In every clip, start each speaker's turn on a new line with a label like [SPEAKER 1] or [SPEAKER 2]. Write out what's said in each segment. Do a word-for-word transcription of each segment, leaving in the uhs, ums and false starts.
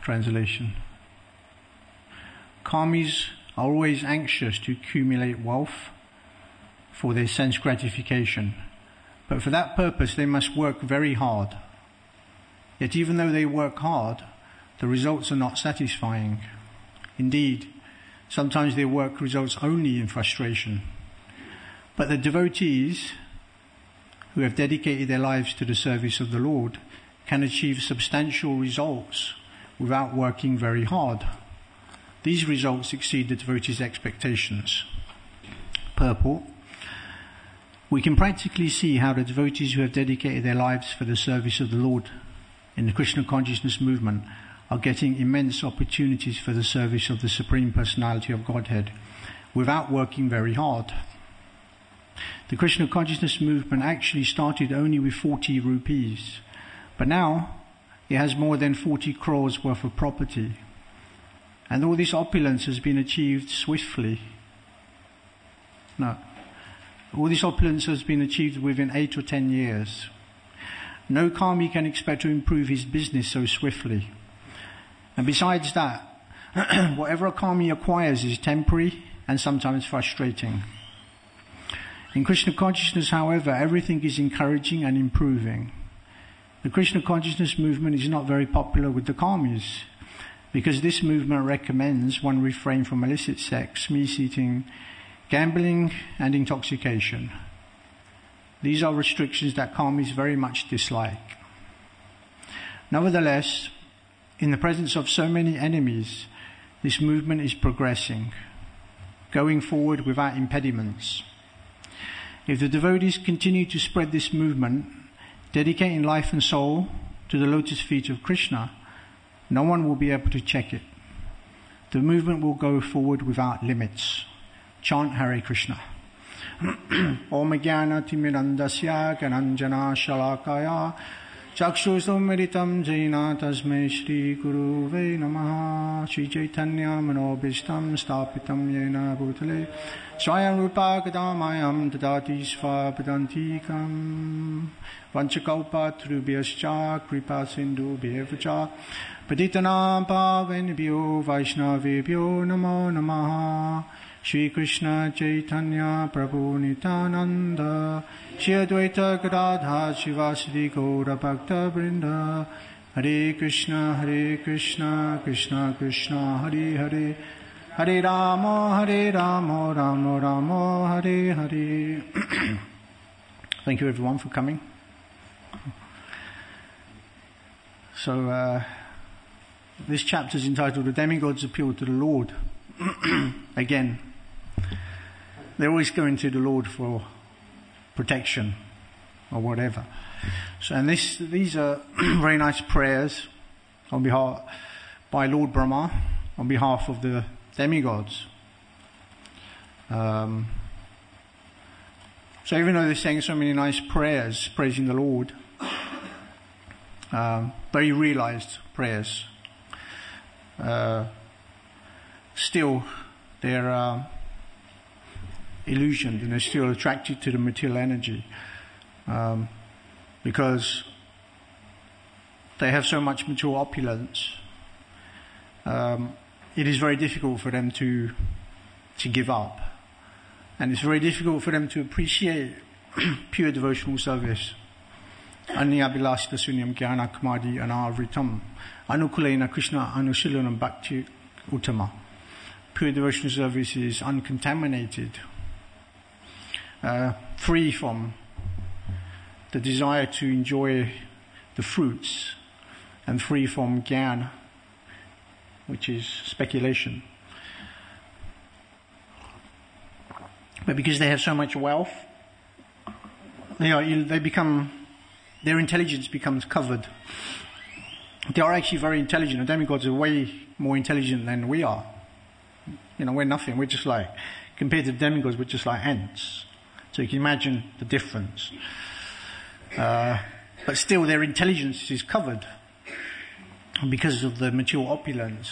[SPEAKER 1] translation. Karmis are always anxious to accumulate wealth for their sense gratification, but for that purpose they must work very hard. Yet even though they work hard, the results are not satisfying. Indeed, sometimes their work results only in frustration. But the devotees who have dedicated their lives to the service of the Lord can achieve substantial results without working very hard. These results exceed the devotees' expectations. Purport. We can practically see how the devotees who have dedicated their lives for the service of the Lord in the Krishna consciousness movement are getting immense opportunities for the service of the Supreme Personality of Godhead without working very hard. The Krishna consciousness movement actually started only with forty rupees, but now it has more than forty crores worth of property. And all this opulence has been achieved swiftly. No. All this opulence has been achieved within eight or ten years. No karmi can expect to improve his business so swiftly. And besides that, whatever a karmi acquires is temporary and sometimes frustrating. In Krishna consciousness, however, everything is encouraging and improving. The Krishna consciousness movement is not very popular with the karmis, because this movement recommends one refrain from illicit sex, meat-eating, gambling, and intoxication. These are restrictions that karmis very much dislike. Nevertheless, in the presence of so many enemies, this movement is progressing, going forward without impediments. If the devotees continue to spread this movement, dedicating life and soul to the lotus feet of Krishna, no one will be able to check it. The movement will go forward without limits. Chant Hare Krishna. Om Jnana Timirandasya Gananjana Shalakaya Chakshusomritam Jaina Tasmai Shri Guruve Namaha. Shri Chaitanya Manobishtam Stapitam Yena Bhutale Swayam Rupa Kadamayam Tadati Svapadantikam Vanchakalpatrubhyascha Kripa Sindhu Bhevacha Patitanam Pavanibhyo Vaishnavibhyo Namo Namaha. Shri Krishna Chaitanya Prabhu Nityananda Shri Advaita Gadadhar Shivasadi Gaura Bhakta Vrinda. Hare Krishna Hare Krishna Krishna Krishna Hare Hare Hare Rama Hare Rama Rama Rama Hare Hare. Thank you everyone for coming. So uh, this chapter is entitled The Demigod's Appeal to the Lord. Again, they're always going to the Lord for protection or whatever. So, and this, these are very nice prayers on behalf by Lord Brahma on behalf of the demigods. Um, so even though they're saying so many nice prayers praising the Lord, um, very realized prayers, uh, still they're uh, illusioned and they're still attracted to the material energy, um, because they have so much material opulence. Um, it is very difficult for them to to give up, and it's very difficult for them to appreciate pure devotional service. Anyabilasita sunyam jnana kamadi anavritam anukulena Krishna anusilanam bhakti uttama. Pure devotional service is uncontaminated, uh, free from the desire to enjoy the fruits, and free from jnana, which is speculation. But because they have so much wealth, they are they become their intelligence becomes covered. They are actually very intelligent. The demigods are way more intelligent than we are. You know, we're nothing. We're just like, compared to the demigods, we're just like ants. So you can imagine the difference. Uh, but still, their intelligence is covered because of the material opulence.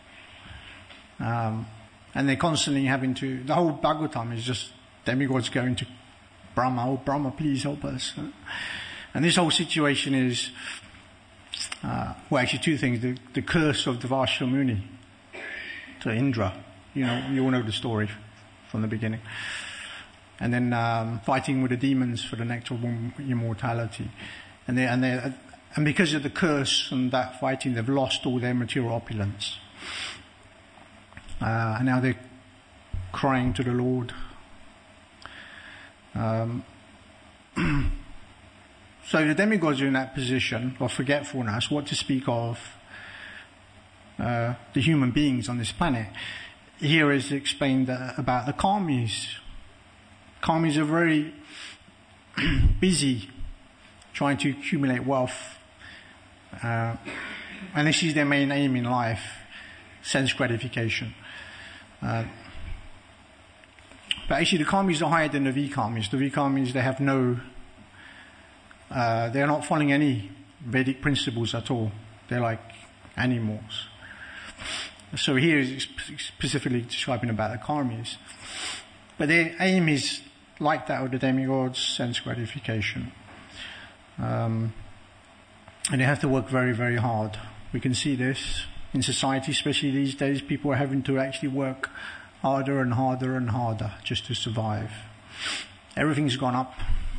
[SPEAKER 1] Um, and they're constantly having to, the whole Bhagavatam is just demigods going to Brahma, oh Brahma, please help us. And this whole situation is uh, well, actually two things. The, the curse of Devasha Muni to Indra. You know, you all know the story from the beginning. And then um, fighting with the demons for the nectar of immortality. And they, and they, and because of the curse and that fighting, they've lost all their material opulence. Uh, and now they're crying to the Lord. Um, so the demigods are in that position of forgetfulness, what to speak of uh, the human beings on this planet. Here is explained uh, about the Karmis. Karmis are very busy trying to accumulate wealth. Uh, and this is their main aim in life, sense gratification. Uh, but actually the Karmis are higher than the Vikarmis. The Vikarmis, they have no, uh, they're not following any Vedic principles at all. They're like animals. So here is specifically describing about the Karmis. But their aim is like that of the demigods, sense gratification. Um, and they have to work very, very hard. We can see this in society, especially these days. People are having to actually work harder and harder and harder just to survive. Everything's gone up.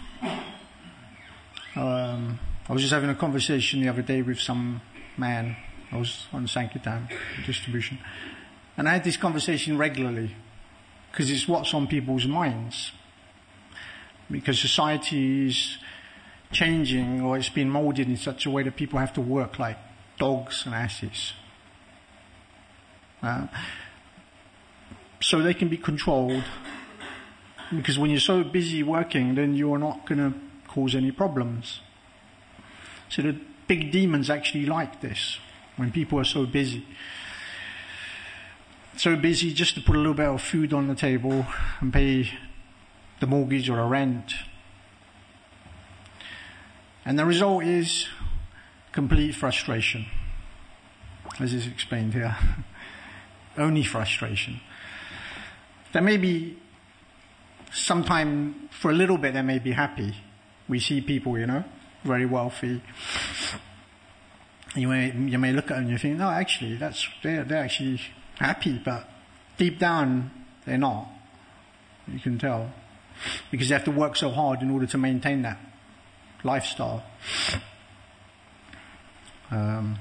[SPEAKER 1] Um, I was just having a conversation the other day with some man. I was on Sankirtan distribution. And I had this conversation regularly because it's what's on people's minds. Because society is changing, or it's been molded in such a way that people have to work like dogs and asses. Uh, so they can be controlled. Because when you're so busy working, then you're not going to cause any problems. So the big demons actually like this, when people are so busy. So busy just to put a little bit of food on the table and pay the mortgage or the rent. And the result is complete frustration, as is explained here. Only frustration. There may be, sometime, for a little bit, they may be happy. We see people, you know, very wealthy. You may, you may look at them and you think, no, actually, that's, they're, they're actually happy, but deep down, they're not. You can tell. Because they have to work so hard in order to maintain that lifestyle. Um,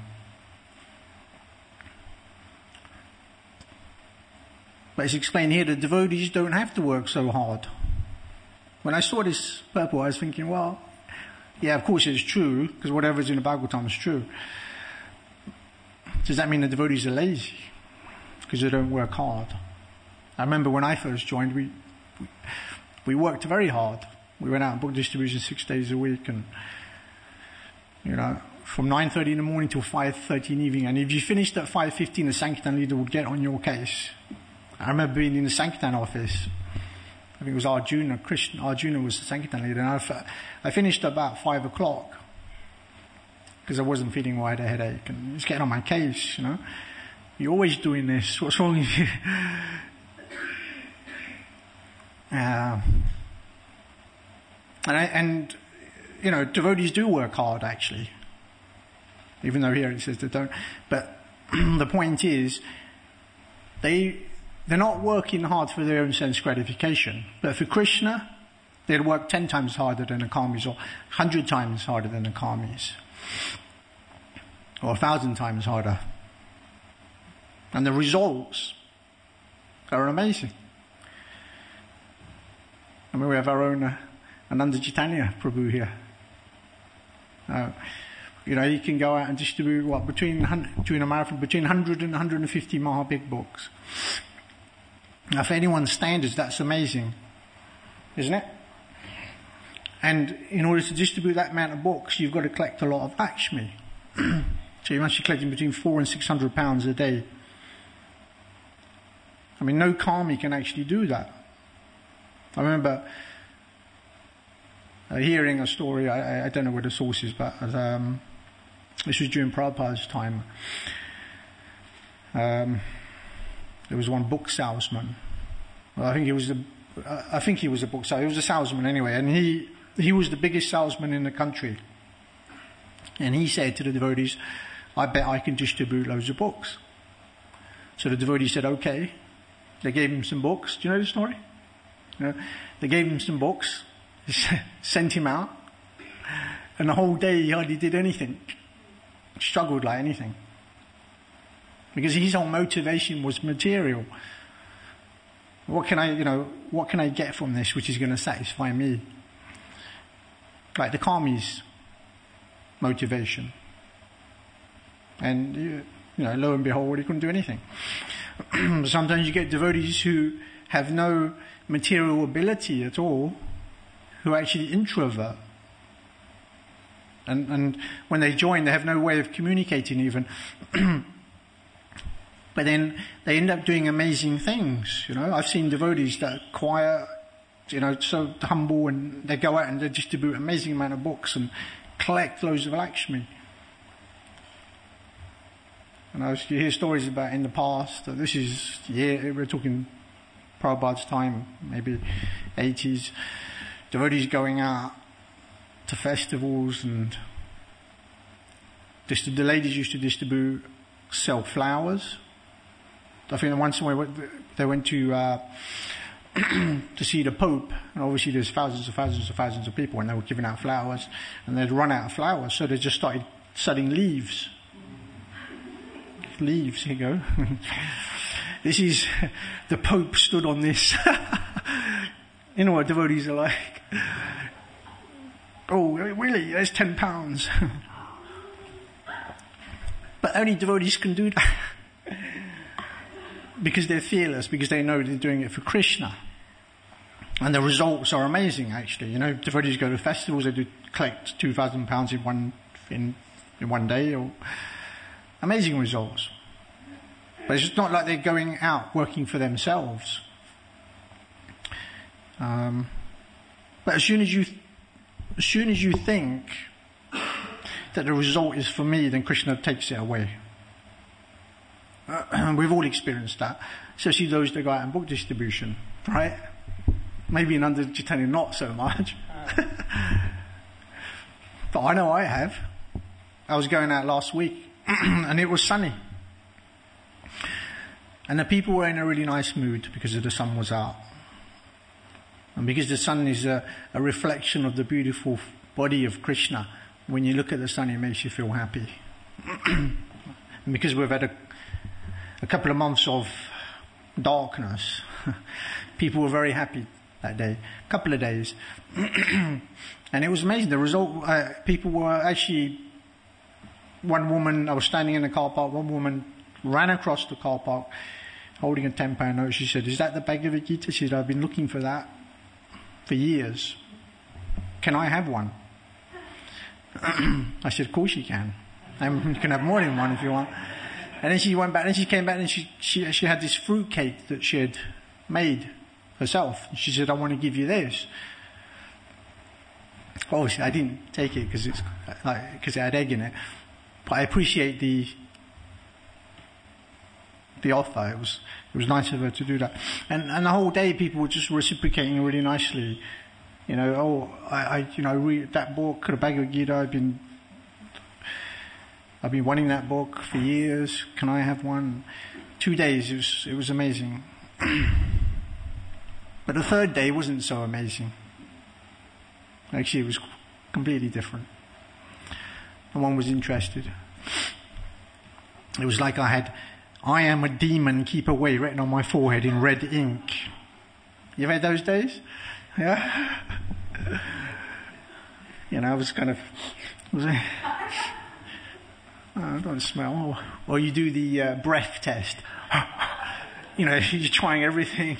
[SPEAKER 1] but it's explained here that devotees don't have to work so hard. When I saw this purport, I was thinking, well, yeah, of course it's true, because whatever's in the Bhagavatam is true. Does that mean the devotees are lazy? Because they don't work hard? I remember when I first joined, we, we, we worked very hard. We went out and book distribution six days a week, and, you know, from nine thirty in the morning till five thirty in the evening. And if you finished at five fifteen, the Sankirtan leader would get on your case. I remember being in the Sankirtan office. I think it was Arjuna, Krishna, Arjuna was the Sankirtan leader, and I, I finished about five o'clock because I wasn't feeling well, I had a headache, and he was getting on my case, you know. You're always doing this, what's wrong with you? uh, and, I, and, you know, devotees do work hard, actually, even though here it says they don't. But the point is, they... They're not working hard for their own sense gratification. But for Krishna, they'd work ten times harder than the Karmis, or a hundred times harder than the Karmis. Or a thousand times harder. And the results are amazing. I mean, we have our own uh, Ananda Chaitanya Prabhu here. Uh, you know, he can go out and distribute, what, between, between a marathon, between one hundred and one hundred fifty Maha Big Books. Now, for anyone's standards, that's amazing, isn't it? And in order to distribute that amount of books, you've got to collect a lot of Lakshmi. So you must be collecting between four and six hundred pounds a day. I mean, no karmi can actually do that. I remember uh, hearing a story. I, I don't know where the source is, but um, this was during Prabhupada's time. Um, There was one book salesman. Well, I think he was a, I think he was a book salesman. He was a salesman anyway, and he he was the biggest salesman in the country. And he said to the devotees, I bet I can distribute loads of books. So the devotees said, okay. They gave him some books. Do you know the story? You know, they gave him some books, sent him out, and the whole day he hardly did anything. Struggled like anything. Because his whole motivation was material. What can I, you know, what can I get from this which is going to satisfy me? Like the karmi's motivation. And, you know, lo and behold, he couldn't do anything. Sometimes you get devotees who have no material ability at all, who are actually introvert. And, and when they join, they have no way of communicating even. But then they end up doing amazing things, you know. I've seen devotees that are quiet, you know, so humble, and they go out and they distribute an amazing amount of books and collect loads of Lakshmi. And I was, you hear stories about in the past, that this is, yeah, we're talking Prabhupada's time, maybe eighties, devotees going out to festivals, and just, the ladies used to distribute, sell flowers. I think once they went to uh, to see the Pope, and obviously there's thousands and thousands and thousands of people, and they were giving out flowers, and they'd run out of flowers, so they just started selling leaves. Leaves, here you go. This is, the Pope stood on this. You know what devotees are like? Oh, really? There's ten pounds. But only devotees can do that. Because they're fearless, because they know they're doing it for Krishna. And the results are amazing, actually. You know, devotees go to festivals, they do collect two thousand pounds in one, in, in one day, or amazing results. But it's not like they're going out working for themselves. Um, but as soon as you, as soon as you think that the result is for me, then Krishna takes it away. Uh, we've all experienced that, especially those that go out in book distribution, right? Maybe in under Chaitanya not so much. But I know I have. I was going out last week and it was sunny. And the people were in a really nice mood because the sun was out. And because the sun is a, a reflection of the beautiful body of Krishna, when you look at the sun it makes you feel happy. And because we've had a, a couple of months of darkness, people were very happy that day, a couple of days. And it was amazing. The result, uh, people were actually, one woman, I was standing in the car park, one woman ran across the car park holding a ten pound note. She said, is that the Bhagavad Gita? She said, I've been looking for that for years. Can I have one? I said, of course you can. And you can have more than one if you want. And then she went back, and she came back, and she, she, she had this fruit cake that she had made herself. She said, I want to give you this. Obviously, I didn't take it because it's like, because it had egg in it. But I appreciate the the offer. It was it was nice of her to do that. And and the whole day, people were just reciprocating really nicely. You know, oh, I, I you know, I read that book, the Bhagavad Gita. I've been I've been wanting that book for years. Can I have one? Two days, it was it was amazing. But the third day wasn't so amazing. Actually, it was completely different. No one was interested. It was like I had, I am a demon, keep away, written on my forehead in red ink. You've had those days? Yeah? You know, I was kind of, was it, oh, I don't smell. Or, or you do the uh, breath test. You know, you're trying everything.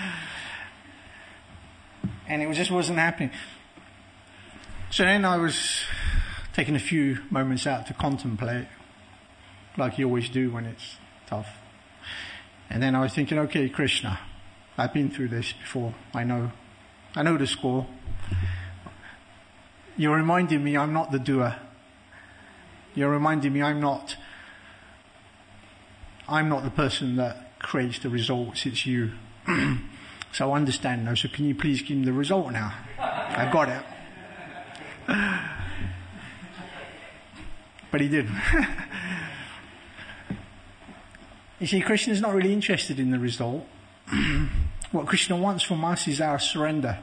[SPEAKER 1] And it just wasn't happening. So then I was taking a few moments out to contemplate, like you always do when it's tough. And then I was thinking, okay, Krishna, I've been through this before. I know. I know the score. You're reminding me I'm not the doer. You're reminding me I'm not, I'm not the person that creates the results. It's you. So I understand now. So can you please give me the result now? I got it. but he did. You see, Krishna is not really interested in the result. What Krishna wants from us is our surrender.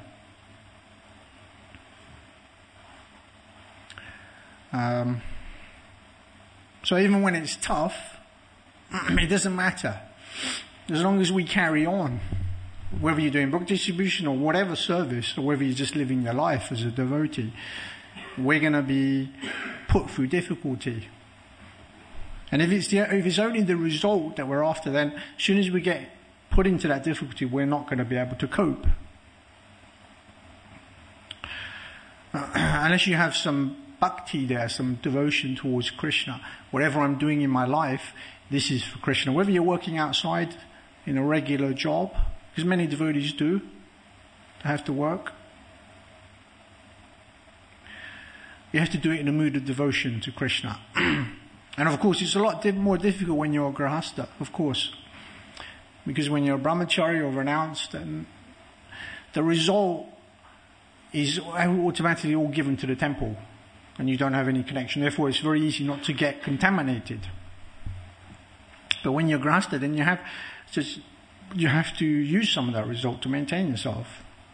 [SPEAKER 1] Um, so even when it's tough, it doesn't matter. As long as we carry on, whether you're doing book distribution or whatever service, or whether you're just living your life as a devotee, we're going to be put through difficulty. And if it's, the, if it's only the result that we're after, then as soon as we get put into that difficulty, we're not going to be able to cope. Uh, unless you have some bhakti there, some devotion towards Krishna. Whatever I'm doing in my life, this is for Krishna. Whether you're working outside in a regular job, because many devotees do, they have to work. You have to do it in a mood of devotion to Krishna. And of course, it's a lot more difficult when you're a grahastha, of course. Because when you're a brahmachari or renounced, then the result is automatically all given to the temple. And you don't have any connection. Therefore, it's very easy not to get contaminated. But when you're grahastha, then you have just, you have to use some of that result to maintain yourself.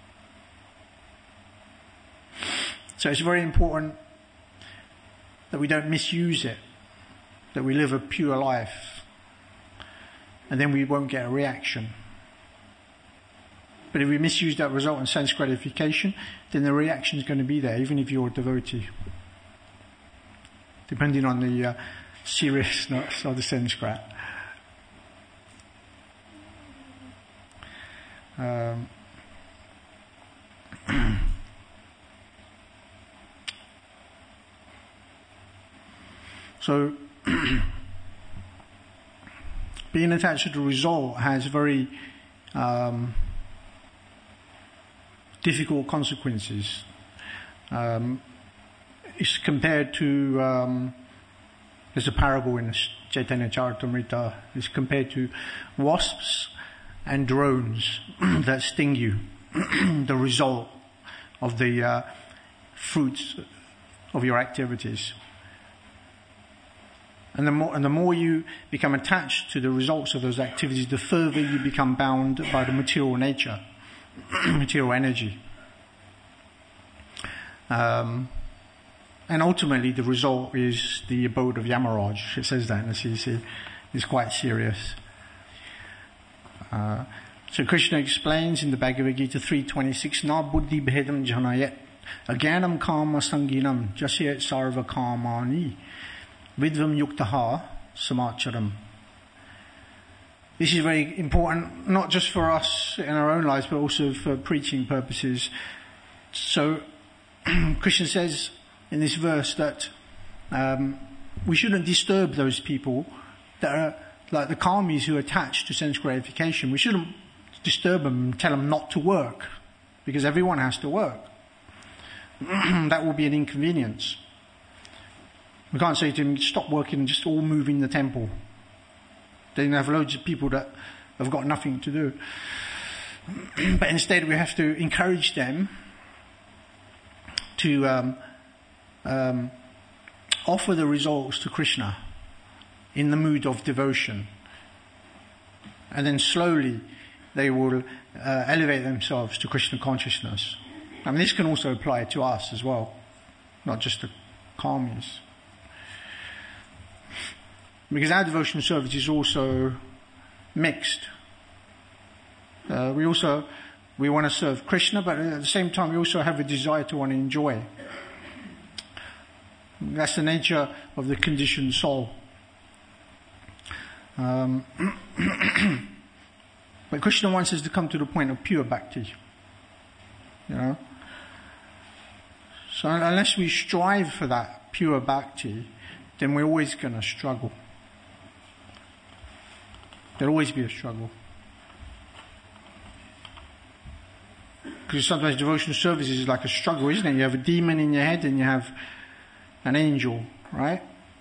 [SPEAKER 1] So it's very important that we don't misuse it, that we live a pure life, and then we won't get a reaction. But if we misuse that result in sense gratification, then the reaction is going to be there, even if you're a devotee, depending on the uh, seriousness of the sense grat. Um, so, being attached to the result has very um, difficult consequences. Um, it's compared to, um, there's a parable in Chaitanya Charitamrita, it's compared to wasps and drones that sting you, the result of the uh, fruits of your activities. And the more, and the more you become attached to the results of those activities, the further you become bound by the material nature, material energy. Um, and ultimately the result is the abode of Yamaraj. It says that in the C C. It's quite serious. Uh, so Krishna explains in the Bhagavad Gita three twenty-six, Na buddhi bhedam janayat agyanam kama sanginam jasyat sarva kamani vidvam yuktaha samacharam. This is very important, not just for us in our own lives, but also for preaching purposes. So Krishna says in this verse that um, we shouldn't disturb those people that are like the karmis who are attached to sense gratification. We shouldn't disturb them and tell them not to work, because everyone has to work. That will be an inconvenience. We can't say to them, stop working and just all move in the temple. Then you have loads of people that have got nothing to do. But instead we have to encourage them to um, um, offer the results to Krishna in the mood of devotion. And then slowly they will uh, elevate themselves to Krishna consciousness. I mean, this can also apply to us as well, not just to karmis. Because our devotional service is also mixed. Uh, we also, we want to serve Krishna, but at the same time we also have a desire to want to enjoy. That's the nature of the conditioned soul. Um, but Krishna wants us to come to the point of pure bhakti. You know? So unless we strive for that pure bhakti, then we're always going to struggle. There'll always be a struggle. Because sometimes devotional service is like a struggle, isn't it? You have a demon in your head and you have an angel, right?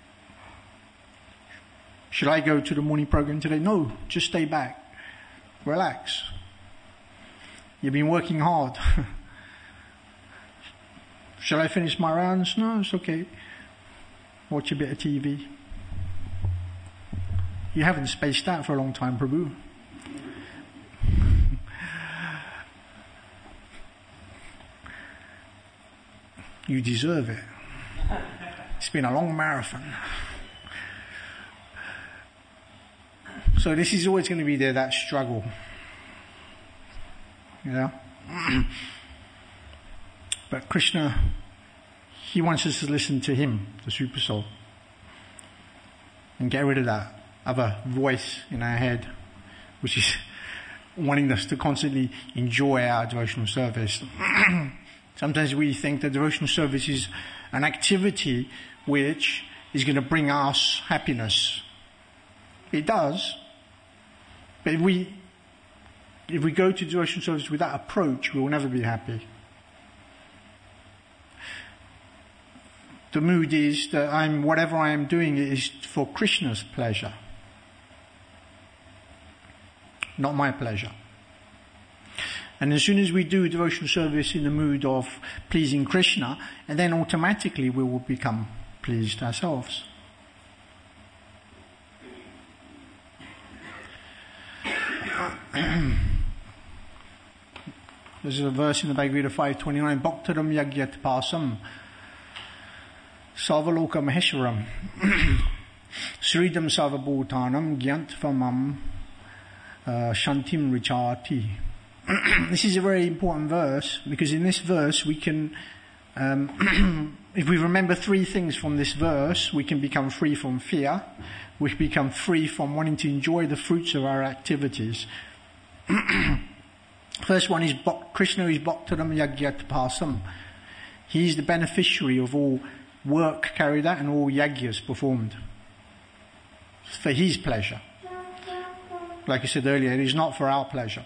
[SPEAKER 1] Should I go to the morning program today? No, just stay back. Relax. You've been working hard. Shall I finish my rounds? No, it's okay. watch a bit of T V. You haven't spaced out for a long time, Prabhu. You deserve it. It's been a long marathon. So this is always going to be there, that struggle. You know? But Krishna, he wants us to listen to him, the Super Soul, and get rid of that other voice in our head, which is wanting us to constantly enjoy our devotional service. Sometimes we think that devotional service is an activity which is going to bring us happiness. It does. But if we, if we go to devotional service with that approach, we will never be happy. The mood is that I'm, whatever I am doing is for Krishna's pleasure, not my pleasure. And as soon as we do devotional service in the mood of pleasing Krishna, and then automatically we will become pleased ourselves. There's a verse in the Bhagavad Gita five twenty-nine, Bhaktaram yagyat pasam Sarvaloka Maheshwaram Sridam Sarvabhutanam Gyantvamam Shantim Richati. This is a very important verse, because in this verse we can, um, if we remember three things from this verse, we can become free from fear, we can become free from wanting to enjoy the fruits of our activities. First one is Krishna is Bhaktaram Yagyat Pasam. He is the beneficiary of all work carried out and all yagyas performed for his pleasure. Like I said earlier, it is not for our pleasure.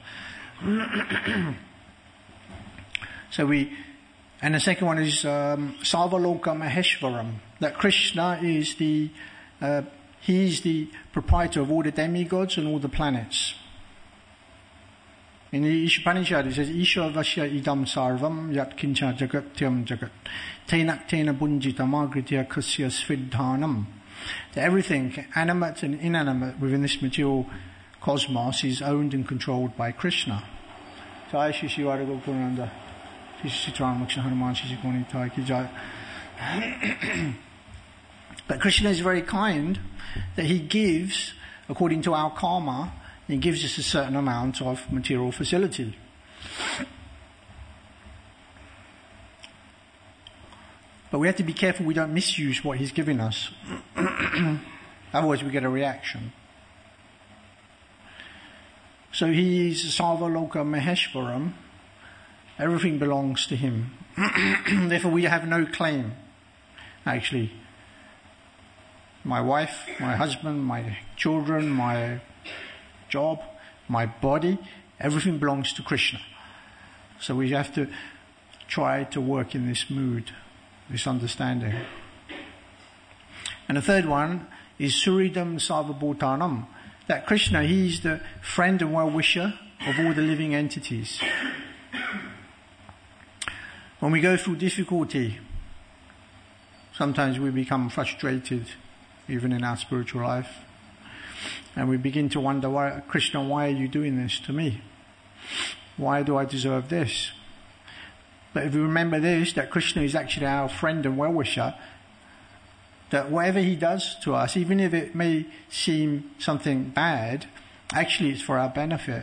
[SPEAKER 1] So we, and the second one is um, Sarvaloka Maheshwaram, that Krishna is the, uh, he is the proprietor of all the demigods and all the planets. In the Ishopanishad it says, Isha Vasya Idam Sarvam Yat Kincha Jagatyam Jagat Tenak Tena Bunjita Magritya Kasya Svidhanam. That everything, animate and inanimate within this material cosmos, is owned and controlled by Krishna. Jai Shri Shri Radha Gokulananda, Shri Shri Sitaram Lakshmana Hanuman, Shri Shri Goni Tai Ki Jai. But Krishna is very kind, that he gives, according to our karma, he gives us a certain amount of material facility. But we have to be careful we don't misuse what he's giving us. Otherwise we get a reaction. So he is Sarvaloka Maheshwaram. Everything belongs to him. Therefore we have no claim. Actually, my wife, my husband, my children, my job, my body, everything belongs to Krishna. So we have to try to work in this mood, this understanding. And the third one is Suridam Sarvabhutanam, that Krishna, he is the friend and well-wisher of all the living entities. When we go through difficulty, sometimes we become frustrated, even in our spiritual life. And we begin to wonder, why, Krishna, why are you doing this to me? Why do I deserve this? But if we remember this, that Krishna is actually our friend and well-wisher, that whatever he does to us, even if it may seem something bad, actually it's for our benefit.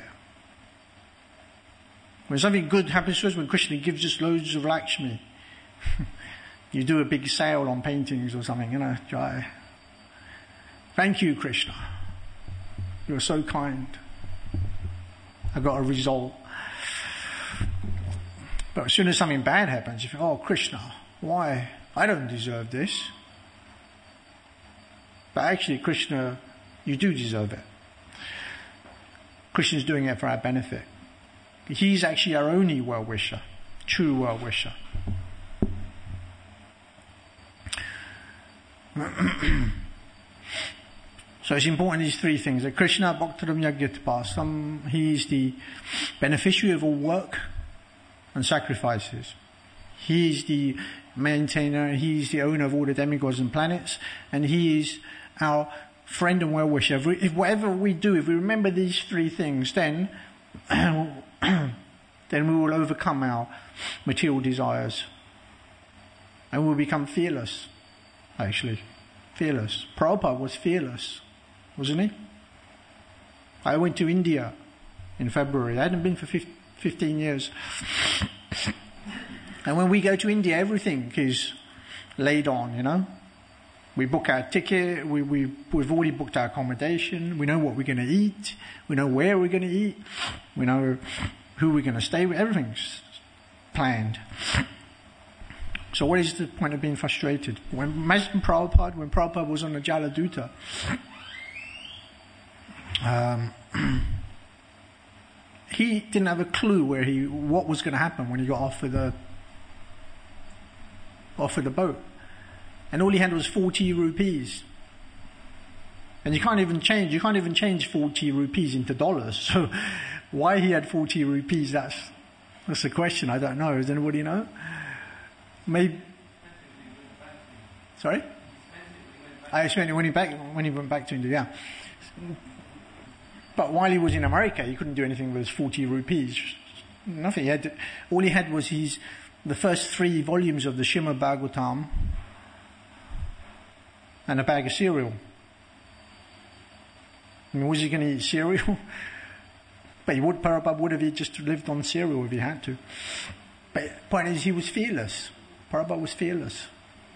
[SPEAKER 1] When something good happens to us, when Krishna gives us loads of Lakshmi, you do a big sale on paintings or something, you know, Jai. Thank you, Krishna. You're so kind. I got a result. But as soon as something bad happens, you think, oh, Krishna, why? I don't deserve this. But actually, Krishna, you do deserve it. Krishna's doing it for our benefit. He's actually our only well-wisher, true well-wisher. So it's important, these three things. That Krishna Bhaktaram Yagyatpasam, he is the beneficiary of all work and sacrifices. He is the maintainer, he is the owner of all the demigods and planets, and he is our friend and well-wisher. If, we, if whatever we do, if we remember these three things, then then we will overcome our material desires. And we'll become fearless, actually. Fearless. Prabhupada was fearless, wasn't he? I went to India in February. I hadn't been for fifteen years. And when we go to India, everything is laid on, you know. We book our ticket, we, we, we've already booked our accommodation, we know what we're going to eat, we know where we're going to eat, we know who we're going to stay with, everything's planned. So what is the point of being frustrated? When, imagine Prabhupada, when Prabhupada was on the Jaladuta, um, he didn't have a clue where he, what was going to happen when he got off of the, off of the boat. And all he had was forty rupees. And you can't even change, you can't even change forty rupees into dollars. So why he had forty rupees, that's, that's the question. I don't know. Does anybody know? Maybe. Sorry? I spent it when he back, when he went back to India, yeah. But while he was in America, he couldn't do anything with his forty rupees. Nothing. He had to, all he had was his, the first three volumes of the Srimad Bhagavatam, and a bag of cereal. I mean, was he going to eat cereal? But he would, Prabhupada would have he just lived on cereal if he had to. But the point is, he was fearless. Prabhupada was fearless.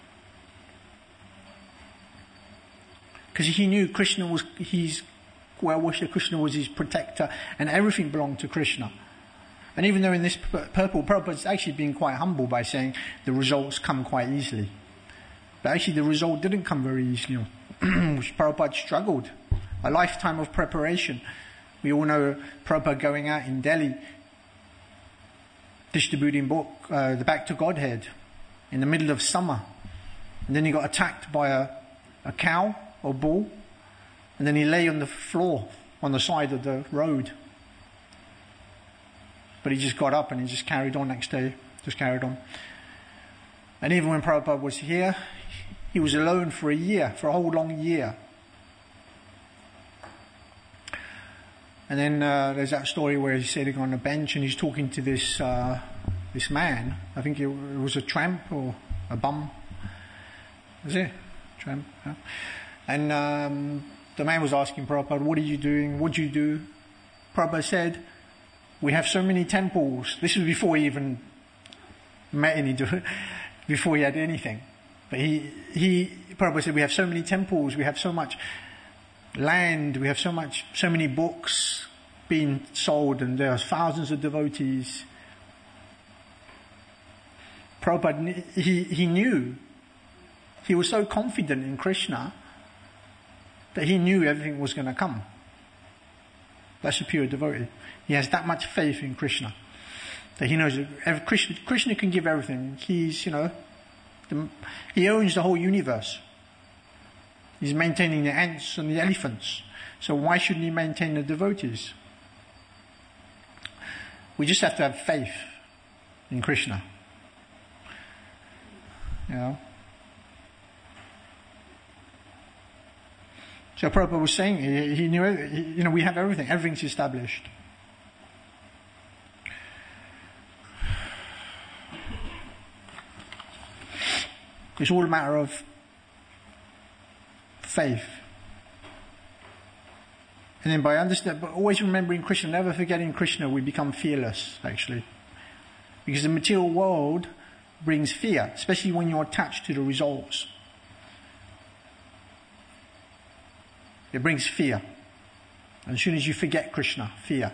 [SPEAKER 1] Because he knew Krishna was his well-wisher, Krishna was his protector, and everything belonged to Krishna. And even though in this purple, Prabhupada's actually been quite humble by saying the results come quite easily. But actually the result didn't come very easily. Prabhupada struggled. A lifetime of preparation. We all know Prabhupada going out in Delhi, distributing book, uh, the Back to Godhead, in the middle of summer. And then he got attacked by a, a cow or bull. And then he lay on the floor on the side of the road. But he just got up and he just carried on next day. Just carried on. And even when Prabhupada was here, he was alone for a year, for a whole long year. And then uh, there's that story where he's sitting on a bench and he's talking to this uh, this man. I think it was a tramp or a bum. Was it? Tramp. Yeah. And um, the man was asking Prabhupada, what are you doing? What do you do? Prabhupada said, we have so many temples. This was before he even met any, before he had anything. But he, he, Prabhupada said, we have so many temples, we have so much land, we have so much, so many books being sold, and there are thousands of devotees. Prabhupada, he, he knew, he was so confident in Krishna that he knew everything was going to come. That's a pure devotee. He has that much faith in Krishna that he knows that Krishna, Krishna can give everything. He's, you know, the, he owns the whole universe. He's maintaining the ants and the elephants. So why shouldn't he maintain the devotees? We just have to have faith in Krishna. You know? So Prabhupada was saying, he, he knew, he, you know, we have everything. Everything's established. It's all a matter of faith. And then by understanding, but always remembering Krishna, never forgetting Krishna, we become fearless, actually. Because the material world brings fear, especially when you're attached to the results. It brings fear. And as soon as you forget Krishna, fear.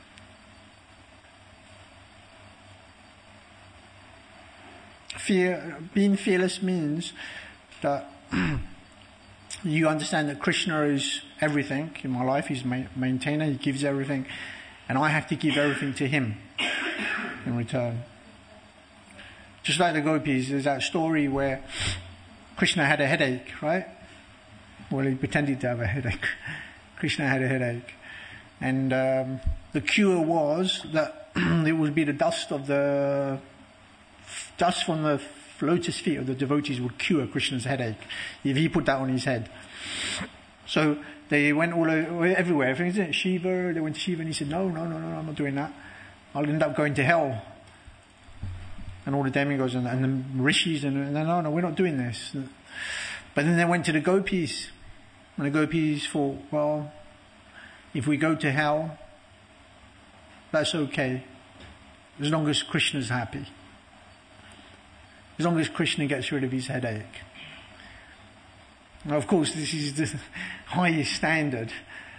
[SPEAKER 1] Fear, being fearless means that you understand that Krishna is everything in my life. He's my maintainer. He gives everything. And I have to give everything to him in return. Just like the gopis, there's that story where Krishna had a headache, right? Well, he pretended to have a headache. Krishna had a headache. And um, the cure was that it would be the dust of the dust from the lotus feet of the devotees would cure Krishna's headache if he put that on his head. So they went all over, everywhere. Everything, Shiva, they went to Shiva and he said, no, no, no, no, I'm not doing that. I'll end up going to hell. And all the demigods and, and the rishis, and, and no, no, we're not doing this. But then they went to the gopis. And the gopis thought, well, if we go to hell, that's okay. As long as Krishna's happy. As long as Krishna gets rid of his headache. Now, of course, this is the highest standard.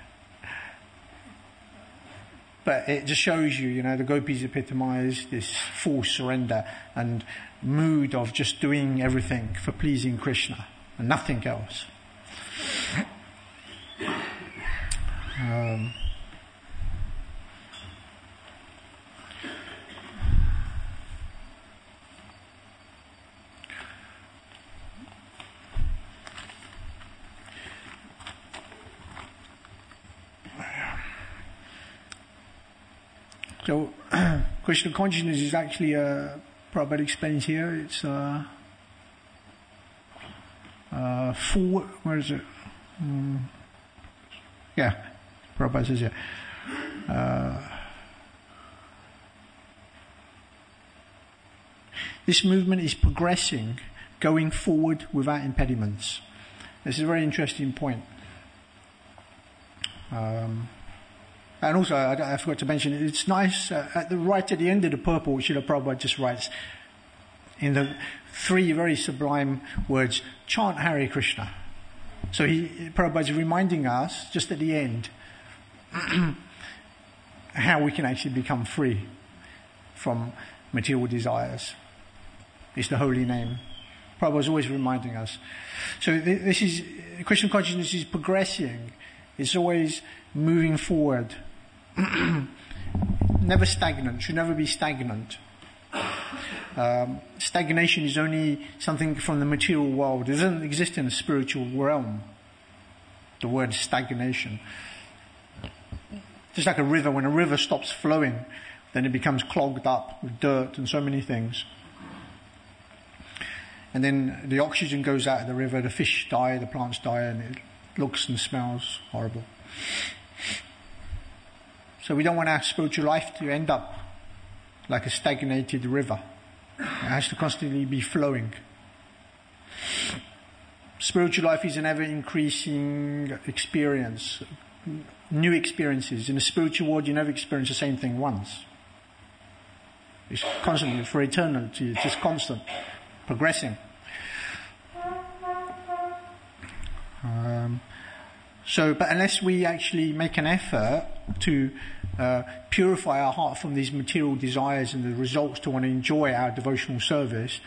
[SPEAKER 1] But it just shows you, you know, the gopis epitomize this full surrender and mood of just doing everything for pleasing Krishna and nothing else. Um, So, Krishna consciousness is actually, uh, Prabhupada explains here, it's uh, uh, four, where is it? Um, yeah, Prabhupada says here. Uh, this movement is progressing, going forward without impediments. This is a very interesting point. Um, And also, I, I forgot to mention, it's nice, uh, at the right at the end of the purple, Srila Prabhupada just writes, in the three very sublime words, chant Hare Krishna. So he, Prabhupada is reminding us, just at the end, how we can actually become free from material desires. It's the holy name. Prabhupada is always reminding us. So th- this is, Krishna consciousness is progressing. It's always moving forward. Never stagnant, should never be stagnant. Um, stagnation is only something from the material world. It doesn't exist in the spiritual realm. The word stagnation. Just like a river, when a river stops flowing, then it becomes clogged up with dirt and so many things. And then the oxygen goes out of the river, the fish die, the plants die, and it looks and smells horrible. So we don't want our spiritual life to end up like a stagnated river. It has to constantly be flowing. Spiritual life is an ever-increasing experience, new experiences. In the spiritual world, you never experience the same thing once. It's constantly, for eternity, it's just constant, progressing. Um, so, but unless we actually make an effort to uh, purify our heart from these material desires and the results to want to enjoy our devotional service,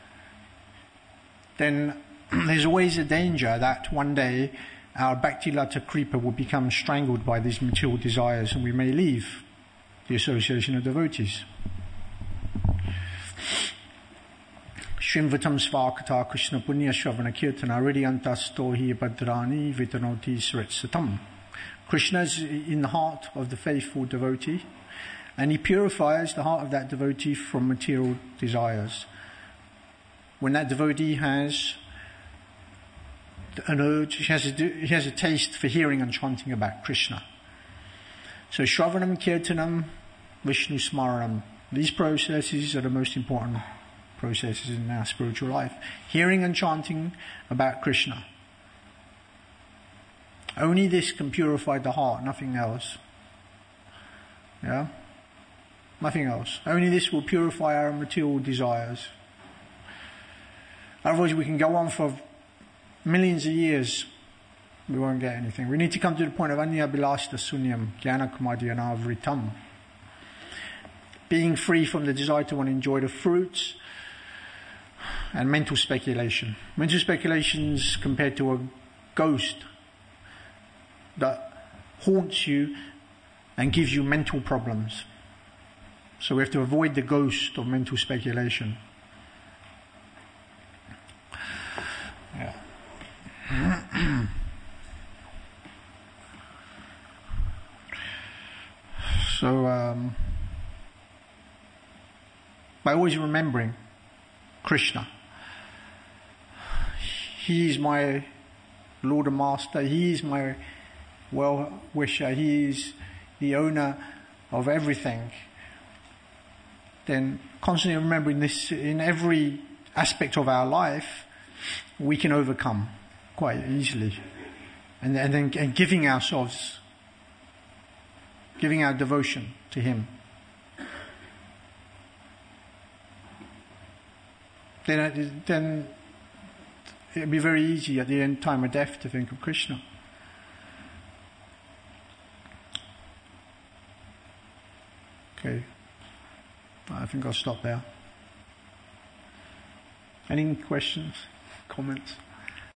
[SPEAKER 1] then there's always a danger that one day our Bhakti Lata Kripa will become strangled by these material desires and we may leave the association of devotees. Shrimvatam svakata Krishna punya shravana kirtana ridyantasto hi bhadrani vitanoti sritsatam. Krishna is in the heart of the faithful devotee, and he purifies the heart of that devotee from material desires. When that devotee has an urge, he has a, he has a taste for hearing and chanting about Krishna. So Shravanam, Kirtanam, Vishnu Smaranam, these processes are the most important processes in our spiritual life. Hearing and chanting about Krishna. Only this can purify the heart, nothing else. Yeah? Nothing else. Only this will purify our material desires. Otherwise we can go on for millions of years, we won't get anything. We need to come to the point of Anya Bilasta Sunyam, Jnana Kumadhyana Vritam. Being free from the desire to want to enjoy the fruits and mental speculation. Mental speculations compared to a ghost that haunts you and gives you mental problems. So we have to avoid the ghost of mental speculation. Yeah. So, um, by always remembering Krishna. He is my Lord and Master. He is my well-wisher. He is the owner of everything. Then constantly remembering this in every aspect of our life, we can overcome quite easily. And, and then and giving ourselves, giving our devotion to Him. Then, then it'd be very easy at the end time of death to think of Krishna. Okay, I think I'll stop there. Any questions, comments?